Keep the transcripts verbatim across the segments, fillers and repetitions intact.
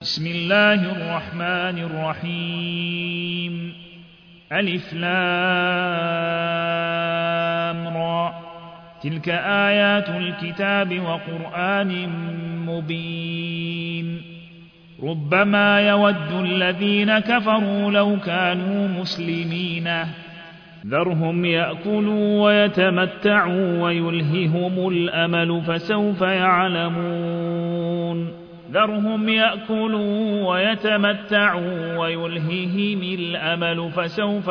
بسم الله الرحمن الرحيم ألف لام را تلك آيات الكتاب وقرآن مبين ربما يود الذين كفروا لو كانوا مسلمين ذرهم يأكلوا ويتمتعوا ويلههم الأمل فسوف يعلمون ذرهم يأكلوا ويتمتعوا ويلههم الأمل فسوف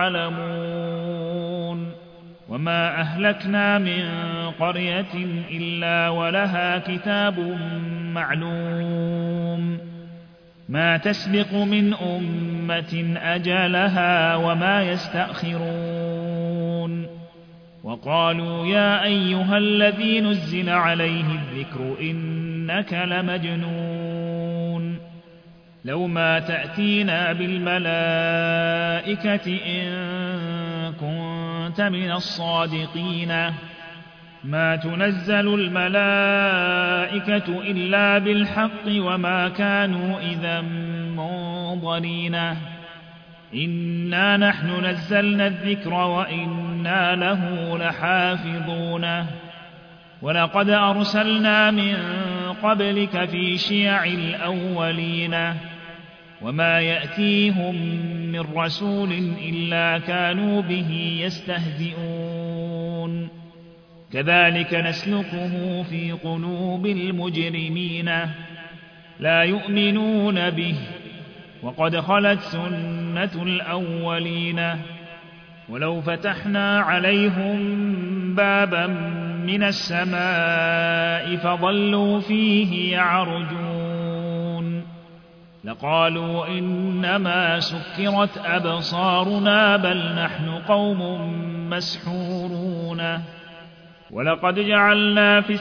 يعلمون وما أهلكنا من قرية إلا ولها كتاب معلوم ما تسبق من أمة أجلها وما يستأخرون وقالوا يا أيها الذي نزل عليه الذكر إنك لمجنون لو ما تأتينا بالملائكة إن كنت من الصادقين ما تنزل الملائكة إلا بالحق وما كانوا إذا منظرين إنا نحن نزلنا الذكر وإنا له لحافظون ولقد أرسلنا من قبلك في شيع الأولين وما يأتيهم من رسول إلا كانوا به يستهزئون كذلك نسلكه في قلوب المجرمين لا يؤمنون به وقد خلت سنة الأولين ولو فتحنا عليهم بابا من السماء فظلوا فيه يعرجون لقالوا إنما سكرت أبصارنا بل نحن قوم مسحورون ولقد جعلنا في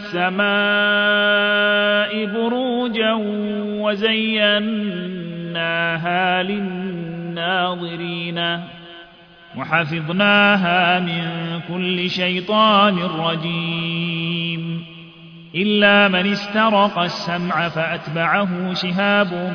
السماء بروجا وزيناها للناظرين وحفظناها من كل شيطان رجيم إلا من استرق السمع فأتبعه شهاب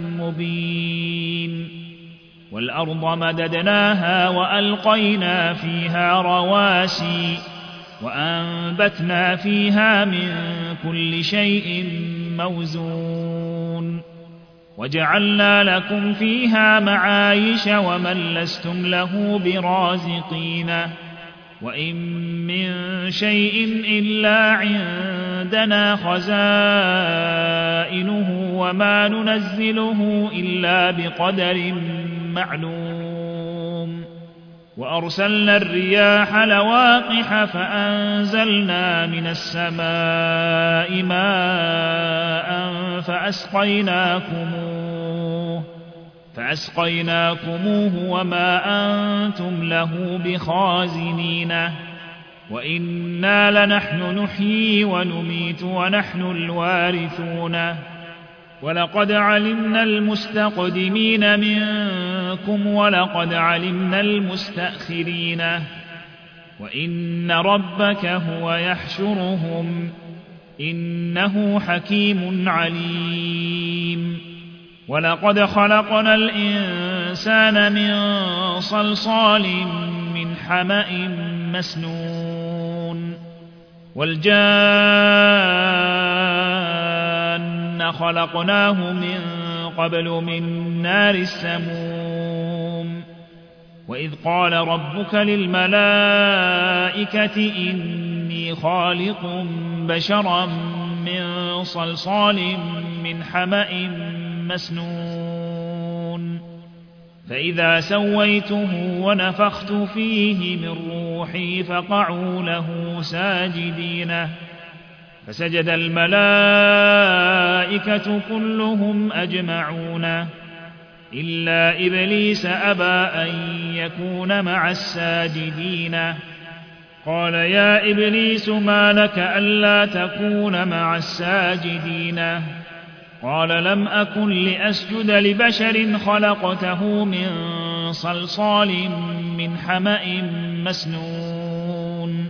مبين والأرض مددناها وألقينا فيها رواسي وأنبتنا فيها من كل شيء موزون وجعلنا لكم فيها معايش ومن لستم له برازقين وإن من شيء إلا عندنا خزائنه وما ننزله إلا بقدر معلوم وأرسلنا الرياح لواقح فأنزلنا من السماء ماء فأسقيناكموه, فأسقيناكموه وما أنتم له بخازنين وإنا لنحن نحيي ونميت ونحن الوارثون ولقد علمنا المستقدمين منكم ولقد علمنا المستأخرين وإن ربك هو يحشرهم إنه حكيم عليم ولقد خلقنا الإنسان من صلصال من حمأ مسنون والجان خلقناه من قبل من نار السموم وإذ قال ربك للملائكة إني خالق بشرا من صلصال من حمأ مسنون فإذا سويته ونفخت فيه من روحي فقعوا له ساجدين فسجد الملائكة كلهم أجمعون إلا إبليس أبى أن يكون مع الساجدين قال يا إبليس ما لك ألا تكون مع الساجدين قال لم أكن لأسجد لبشر خلقته من صلصال من حمأ مسنون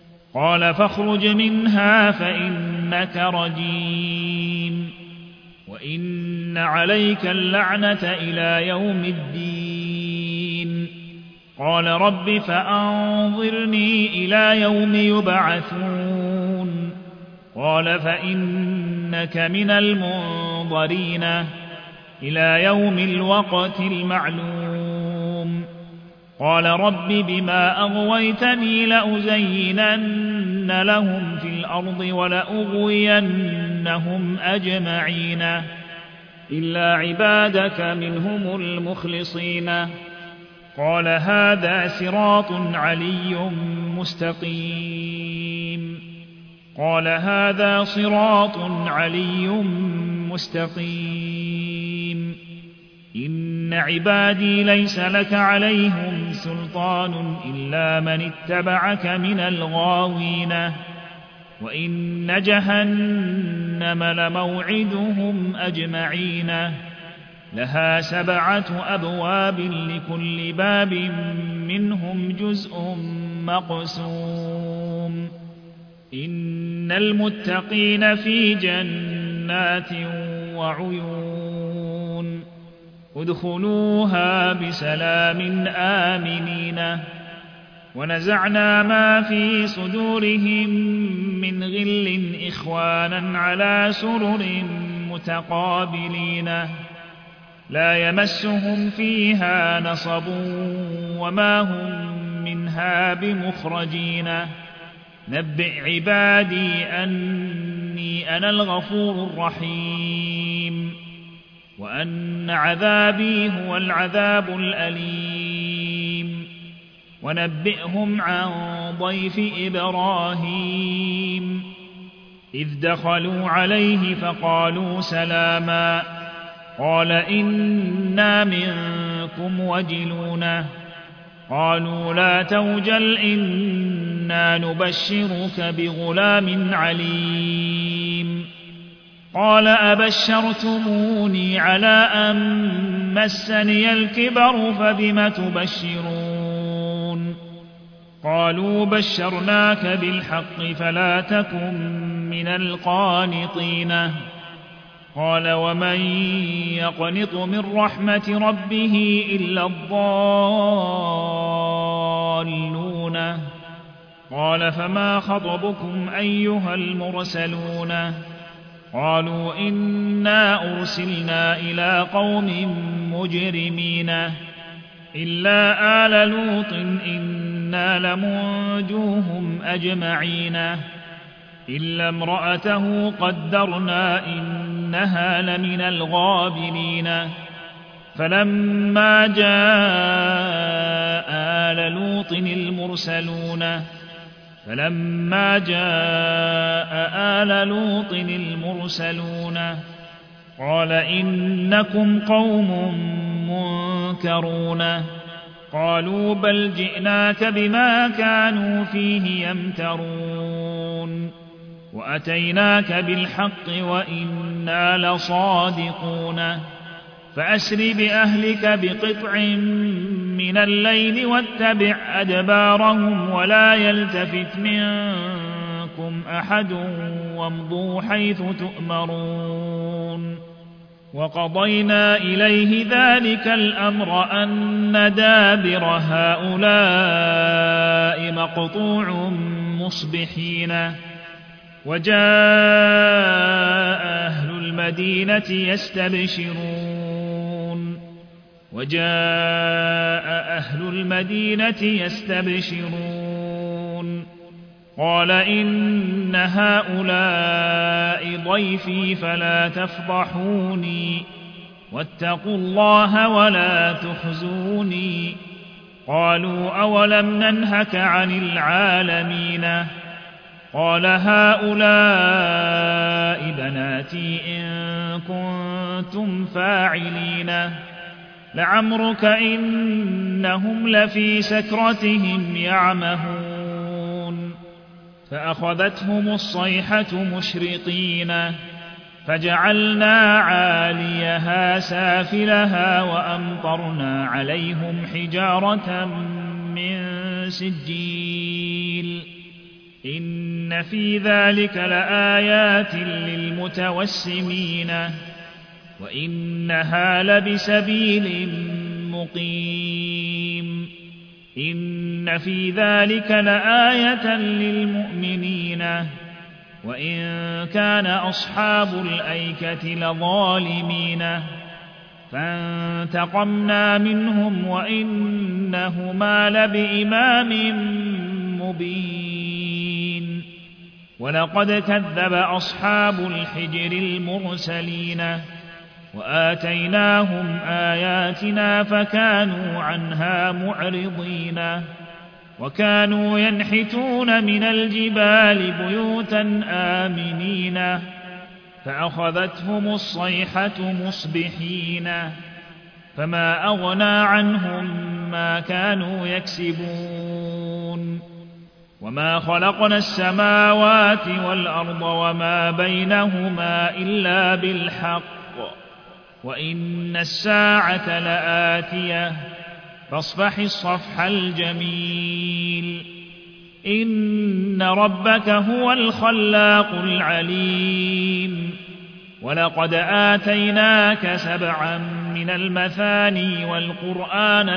قال فاخرج منها فإنك رجيم وإن عليك اللعنة إلى يوم الدين قال رب فأنظرني إلى يوم يبعثون قال فإنك من المنظرين إلى يوم الوقت المعلوم قال رب بما أغويتني لأزينن لهم في الأرض ولأغوينهم أجمعين إلا عبادك منهم المخلصين قال هذا صراط علي مستقيم قال هذا صراط علي مستقيم إن عبادي ليس لك عليهم سلطان إلا من اتبعك من الغاوين وإن جهنم لموعدهم أجمعين لها سبعة أبواب لكل باب منهم جزء مقسوم إن المتقين في جنات وعيون ادخلوها بسلام آمنين ونزعنا ما في صدورهم من غل إخوانا على سرر متقابلين لا يمسهم فيها نصب وما هم منها بمخرجين نبئ عبادي أني أنا الغفور الرحيم وأن عذابي هو العذاب الأليم ونبئهم عن ضيف إبراهيم إذ دخلوا عليه فقالوا سلاما قال إنا منكم وجلون قالوا لا توجل إنا نبشرك بغلام عليم قال أبشرتموني على أن مسني الكبر فبم تبشرون قالوا بشرناك بالحق فلا تكن من القانطين قال ومن يقنط من رحمة ربه إلا الضالون قال فما خطبكم أيها المرسلون قالوا إنا أرسلنا إلى قوم مجرمين إلا آل لوط إنا لمنجوهم أجمعين إلا امرأته قدرنا إنها لمن الغابرين فلما جاء آل لوط المرسلون فلما جاء آل لوط المرسلون قال إنكم قوم منكرون قالوا بل جئناك بما كانوا فيه يمترون وأتيناك بالحق وإنا لصادقون فأسر بأهلك بقطع من الليل واتبع أدبارهم ولا يلتفت منكم أحد وامضوا حيث تؤمرون وقضينا إليه ذلك الأمر أن دابر هؤلاء مقطوع مصبحين وجاء أهل المدينة يستبشرون وجاء أهل المدينة يستبشرون قال إن هؤلاء ضيفي فلا تفضحوني واتقوا الله ولا تخزوني قالوا أولم ننهك عن العالمين قال هؤلاء بناتي إن كنتم فاعلين لعمرك إنهم لفي سكرتهم يعمهون فأخذتهم الصيحة مشرقين فجعلنا عاليها سافلها وأمطرنا عليهم حجارة من سجيل إن في ذلك لآيات للمتوسمين وإنها لبسبيل مقيم إن في ذلك لآية للمؤمنين وإن كان أصحاب الأيكة لظالمين فانتقمنا منهم وإنهما لبإمام مبين ولقد كذب أصحاب الحجر المرسلين وآتيناهم آياتنا فكانوا عنها معرضين وكانوا ينحتون من الجبال بيوتا آمنين فأخذتهم الصيحة مصبحين فما أغنى عنهم ما كانوا يكسبون وما خلقنا السماوات والأرض وما بينهما إلا بالحق وإن الساعة لآتية فاصفح الصفح الجميل إن ربك هو الخلاق العليم ولقد آتيناك سبعا من المثاني والقرآن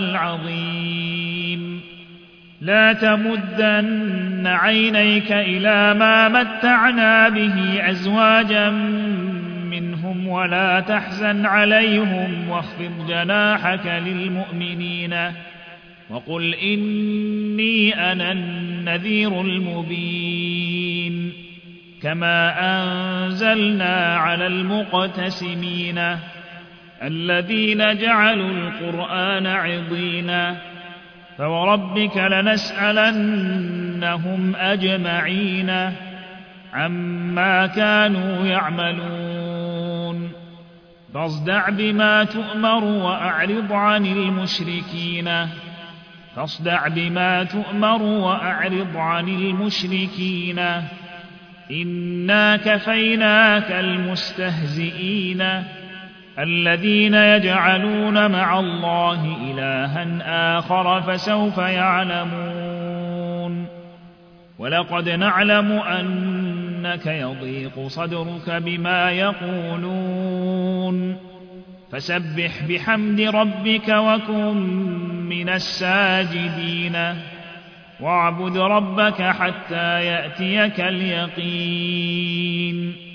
العظيم لا تمدن عينيك إلى ما متعنا به أزواجا منهم ولا تحزن عليهم واخفض جناحك للمؤمنين وقل إني أنا النذير المبين كما أنزلنا على المقتسمين الذين جعلوا القرآن عضينا فوربك لنسألنهم أجمعين عما كانوا يعملون فاصدع بما تؤمر وأعرض عن المشركين فاصدع بما تؤمر وأعرض عن المشركين إنا كفيناك المستهزئين الذين يجعلون مع الله إلها آخر فسوف يعلمون ولقد نعلم أنك يضيق صدرك بما يقولون فسبح بحمد ربك وكن من الساجدين واعبد ربك حتى يأتيك اليقين